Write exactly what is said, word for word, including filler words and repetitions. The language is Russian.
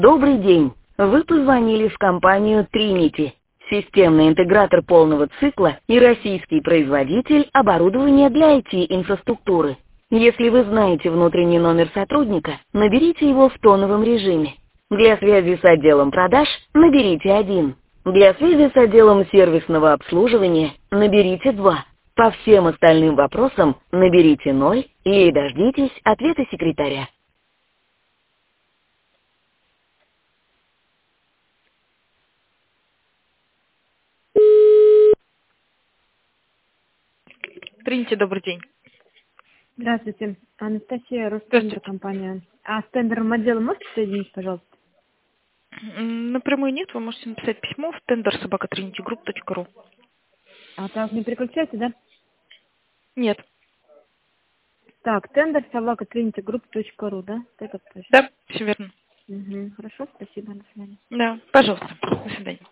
Добрый день. Вы позвонили в компанию Trinity, системный интегратор полного цикла и российский производитель оборудования для ай ти-инфраструктуры. Если вы знаете внутренний номер сотрудника, наберите его в тоновом режиме. Для связи с отделом продаж наберите один. Для связи с отделом сервисного обслуживания наберите два. По всем остальным вопросам наберите ноль и дождитесь ответа секретаря. Тринити, добрый день. Здравствуйте. Анастасия, Ростендер Здравствуйте. компания. А с тендером отдела можете соединить, пожалуйста? М, Напрямую нет, вы можете написать письмо в тендер собака тринити групп точка ру. А так не переключайте, да? Нет. Так, тендер собака тринити групп точка ру, да? Так это точно. Да, все верно. Угу. Хорошо, спасибо, до свидания. Да, пожалуйста. До свидания.